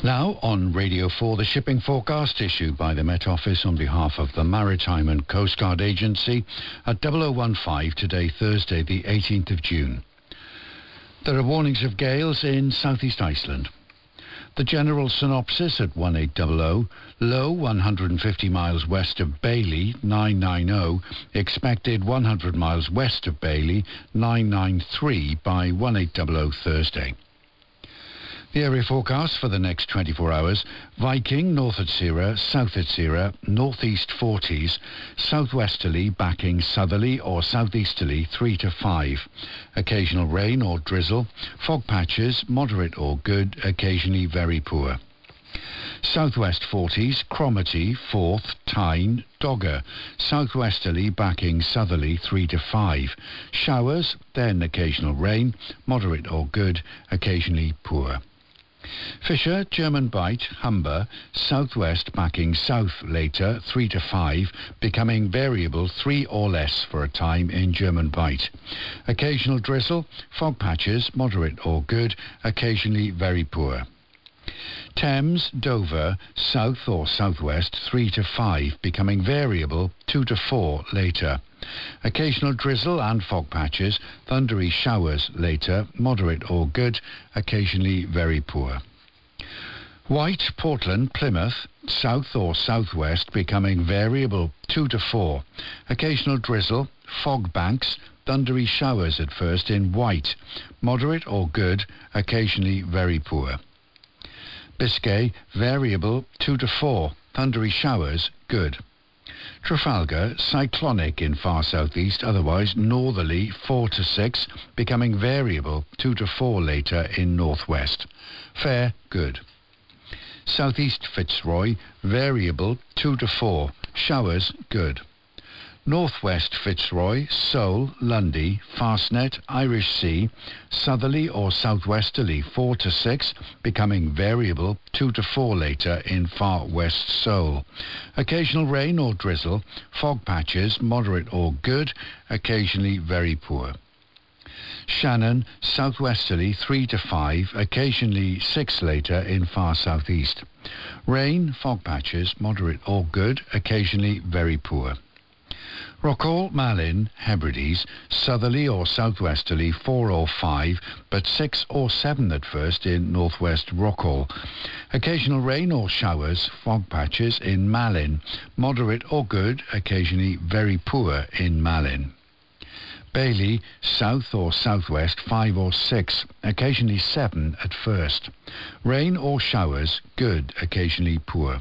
Now on Radio 4, the shipping forecast issued by the Met Office on behalf of the Maritime and Coast Guard Agency at 0015 today, Thursday, the 18th of June. There are warnings of gales in southeast Iceland. The general synopsis at 1800, low 150 miles west of Bailey, 990, expected 100 miles west of Bailey, 993 by 1800 Thursday. The area forecast for the next 24 hours: Viking, north at Sierra, south at Sierra, northeast 40s, southwesterly backing southerly or southeasterly 3 to 5. Occasional rain or drizzle, fog patches, moderate or good, occasionally very poor. Southwest 40s, Cromarty, Forth, Tyne, Dogger, southwesterly backing southerly 3 to 5. Showers, then occasional rain, moderate or good, occasionally poor. Fisher, German Bight, Humber, southwest backing south later 3 to 5, becoming variable 3 or less for a time in German Bight. Occasional drizzle, fog patches, moderate or good, occasionally very poor. Thames, Dover, south or southwest 3 to 5, becoming variable 2 to 4 later. Occasional drizzle and fog patches, thundery showers later, moderate or good, occasionally very poor. White, Portland, Plymouth, south or southwest, becoming variable 2 to 4. Occasional drizzle, fog banks, thundery showers at first in White, moderate or good, occasionally very poor. Biscay, variable 2 to 4, thundery showers, good. Trafalgar, cyclonic in far southeast, otherwise northerly 4 to 6, becoming variable 2 to 4 later in northwest. Fair, good. Southeast Fitzroy, variable 2 to 4, showers, good. Northwest Fitzroy, Seoul, Lundy, Fastnet, Irish Sea, southerly or southwesterly 4 to 6, becoming variable 2 to 4 later in far west Seoul. Occasional rain or drizzle, fog patches, moderate or good, occasionally very poor. Shannon, southwesterly 3 to 5, occasionally 6 later in far southeast. Rain, fog patches, moderate or good, occasionally very poor. Rockall, Malin, Hebrides, southerly or southwesterly 4 or 5, but 6 or 7 at first in northwest Rockall. Occasional rain or showers, fog patches in Malin, moderate or good, occasionally very poor in Malin. Bailey, south or southwest 5 or 6, occasionally 7 at first. Rain or showers, good, occasionally poor.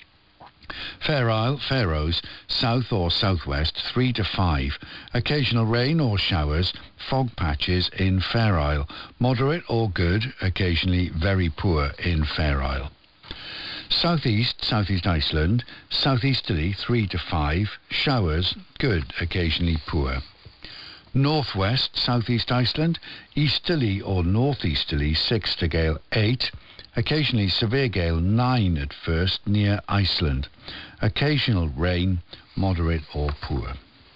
Fair Isle, Faroes, south or southwest 3 to 5, occasional rain or showers, fog patches in Fair Isle, moderate or good, occasionally very poor in Fair Isle. Southeast, southeast Iceland, southeasterly 3 to 5, showers, good, occasionally poor. Northwest, southeast Iceland, easterly or northeasterly 6 to gale 8, occasionally severe gale 9 at first near Iceland. Occasional rain, moderate or poor.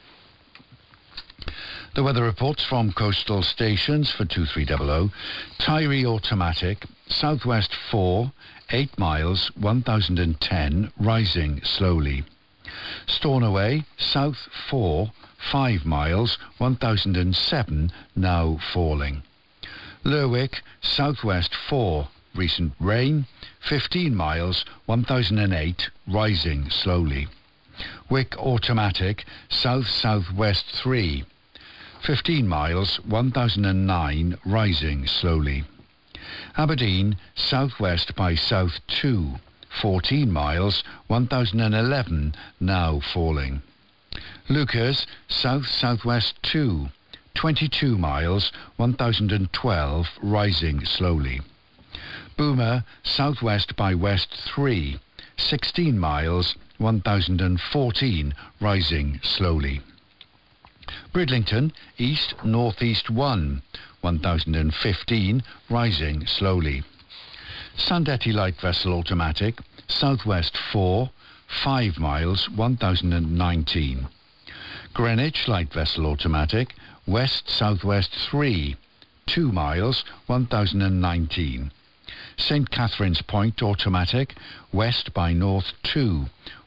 The weather reports from coastal stations for 2300. Tyree automatic, southwest 4, 8 miles, 1010, rising slowly. Stornoway, south 4, 5 miles, 1007, now falling. Lerwick, southwest 4, recent rain, 15 miles, 1008, rising slowly. Wick automatic, south-southwest 3, 15 miles, 1009, rising slowly. Aberdeen, southwest by south 2, 14 miles, 1011, now falling. Lucas, south-southwest 2, 22 miles, 1012, rising slowly. Boomer, southwest by west 3, 16 miles, 1014, rising slowly. Bridlington, east-northeast 1, 1015, rising slowly. Sandetty light vessel automatic, southwest 4, 5 miles, 1019. Greenwich light vessel automatic, west-southwest 3, 2 miles, 1019. St Catherine's Point automatic, west by north 2,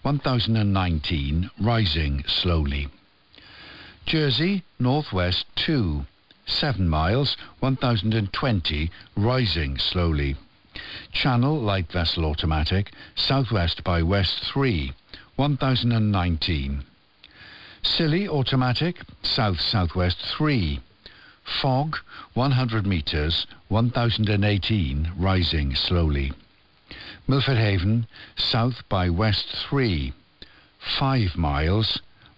1019, rising slowly. Jersey, northwest 2, 7 miles, 1020, rising slowly. Channel light vessel automatic, southwest by west 3, 1019. Scilly automatic, south-southwest 3. Fog, 100 metres, 1018, rising slowly. Milford Haven, south by west 3. 5 miles,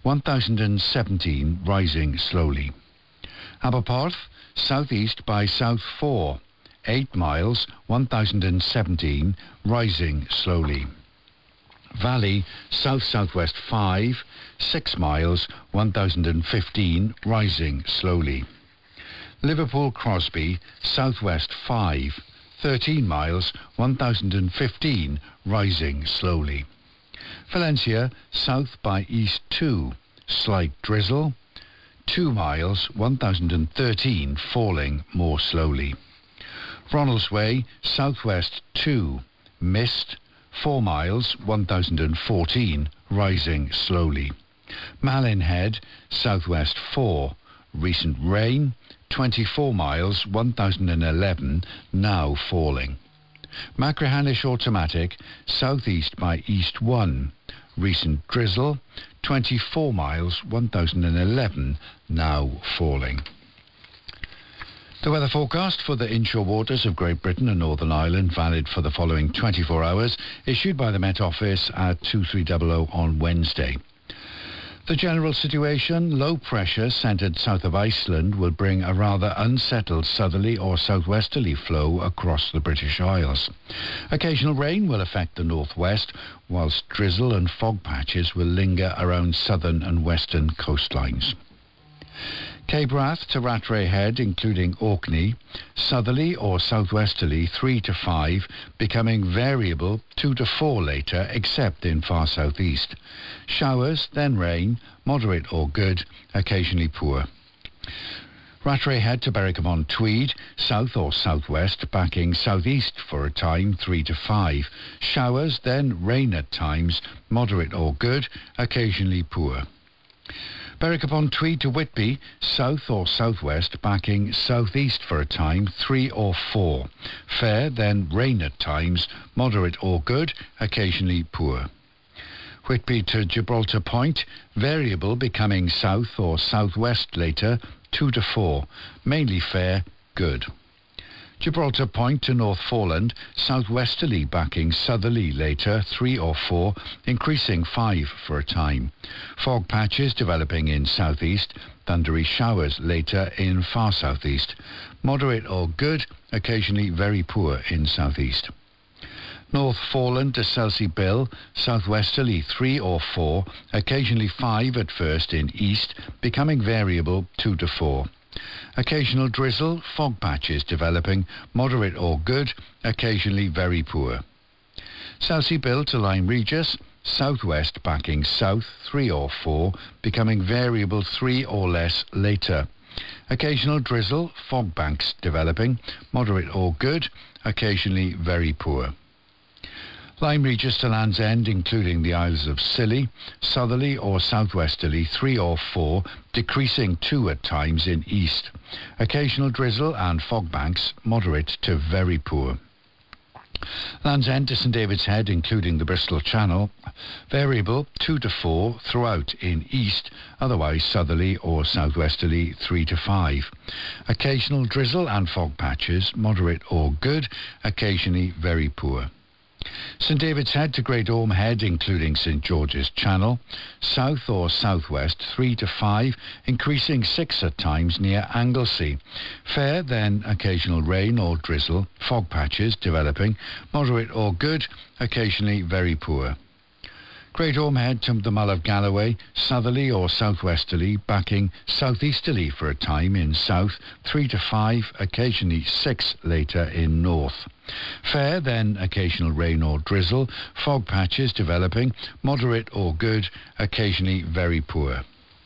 1017, rising slowly. Aberporth, southeast by south 4. 8 miles, 1017, rising slowly. Valley, south-southwest 5, 6 miles, 1015, rising slowly. Liverpool Crosby, southwest 5, 13 miles, 1015, rising slowly. Valencia, south by east 2, slight drizzle, 2 miles, 1013, falling more slowly. Ronaldsway, southwest 2, mist, 4 miles, 1014, rising slowly. Malin Head, southwest 4, recent rain, 24 miles, 1011, now falling. Machrihanish automatic, southeast by east 1, recent drizzle, 24 miles, 1011, now falling. The weather forecast for the inshore waters of Great Britain and Northern Ireland, valid for the following 24 hours, issued by the Met Office at 2300 on Wednesday. The general situation, low pressure centred south of Iceland, will bring a rather unsettled southerly or southwesterly flow across the British Isles. Occasional rain will affect the northwest, whilst drizzle and fog patches will linger around southern and western coastlines. Cape Wrath to Rattray Head, including Orkney, southerly or southwesterly 3 to 5, becoming variable 2 to 4 later, except in far southeast. Showers, then rain, moderate or good, occasionally poor. Rattray Head to Berwick-upon-Tweed, south or southwest, backing southeast for a time 3 to 5. Showers, then rain at times, moderate or good, occasionally poor. Berwick-upon-Tweed to Whitby, south or southwest, backing southeast for a time 3 or 4. Fair, then rain at times, moderate or good, occasionally poor. Whitby to Gibraltar Point, variable, becoming south or southwest later, 2 to 4. Mainly fair, good. Gibraltar Point to North Foreland, southwesterly backing southerly later, 3 or 4, increasing 5 for a time. Fog patches developing in southeast, thundery showers later in far southeast. Moderate or good, occasionally very poor in southeast. North Foreland to Selsey Bill, southwesterly 3 or 4, occasionally 5 at first in east, becoming variable 2 to 4. Occasional drizzle, fog patches developing, moderate or good, occasionally very poor. Selsey Bill to Lyme Regis, southwest backing south 3 or 4, becoming variable 3 or less later. Occasional drizzle, fog banks developing, moderate or good, occasionally very poor. Lyme Regis to Land's End, including the Isles of Scilly, southerly or southwesterly 3 or 4, decreasing 2 at times in east. Occasional drizzle and fog banks, moderate to very poor. Land's End to St David's Head, including the Bristol Channel, variable 2 to 4 throughout in east, otherwise southerly or southwesterly 3 to 5. Occasional drizzle and fog patches, moderate or good, occasionally very poor. St David's Head to Great Orme Head, including St George's Channel, south or southwest 3 to 5, increasing 6 at times near Anglesey. Fair, then occasional rain or drizzle, fog patches developing, moderate or good, occasionally very poor. Great Orme Head to the Mull of Galloway, southerly or southwesterly, backing southeasterly for a time in south, 3 to 5, occasionally 6 later in north. Fair, then occasional rain or drizzle, fog patches developing, moderate or good, occasionally very poor.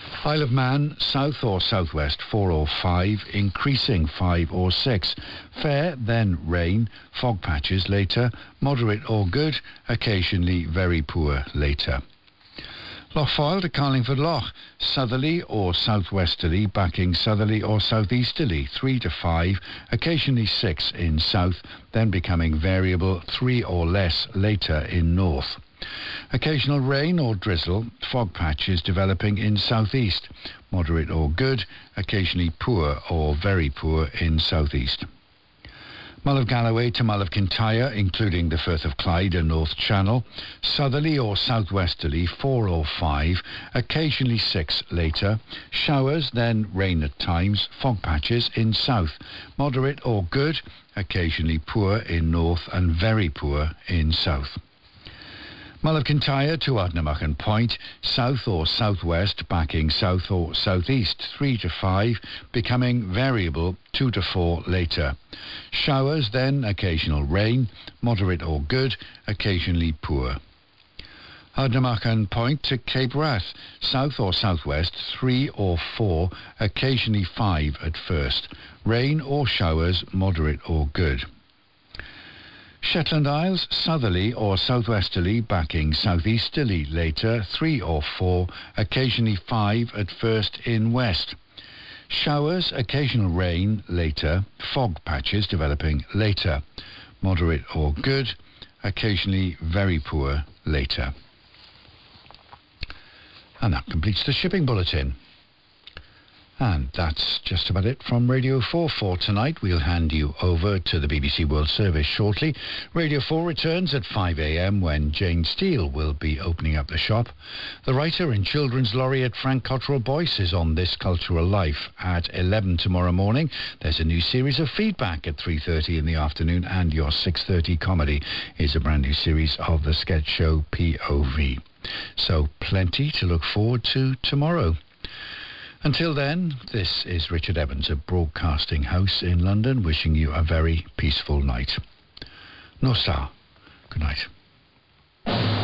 Isle of Man, south or southwest 4 or 5, increasing 5 or 6. Fair, then rain, fog patches later, moderate or good, occasionally very poor later. Loch Foyle to Carlingford Loch, southerly or southwesterly, backing southerly or southeasterly, 3 to 5, occasionally 6 in south, then becoming variable, 3 or less later in north. Occasional rain or drizzle, fog patches developing in southeast, moderate or good, occasionally poor or very poor in southeast. Mull of Galloway to Mull of Kintyre, including the Firth of Clyde and North Channel, southerly or southwesterly 4 or 5, occasionally 6 later, showers, then rain at times, fog patches in south, moderate or good, occasionally poor in north and very poor in south. Mull of Kintyre to Ardnamurchan Point, south or southwest, backing south or southeast, 3 to 5, becoming variable, 2 to 4 later. Showers, then occasional rain, moderate or good, occasionally poor. Ardnamurchan Point to Cape Wrath, south or southwest, 3 or 4, occasionally 5 at first. Rain or showers, moderate or good. Shetland Isles, southerly or southwesterly, backing southeasterly later, 3 or 4, occasionally 5 at first in west. Showers, occasional rain later, fog patches developing later. Moderate or good, occasionally very poor later. And that completes the shipping bulletin. And that's just about it from Radio 4 for tonight. We'll hand you over to the BBC World Service shortly. Radio 4 returns at 5 a.m. when Jane Steele will be opening up the shop. The writer and children's laureate Frank Cottrell Boyce is on This Cultural Life at 11 tomorrow morning. There's a new series of Feedback at 3:30 in the afternoon, and your 6:30 comedy is a brand new series of the sketch show POV. So plenty to look forward to tomorrow. Until then, this is Richard Evans of Broadcasting House in London, wishing you a very peaceful night. Nos da. Good night.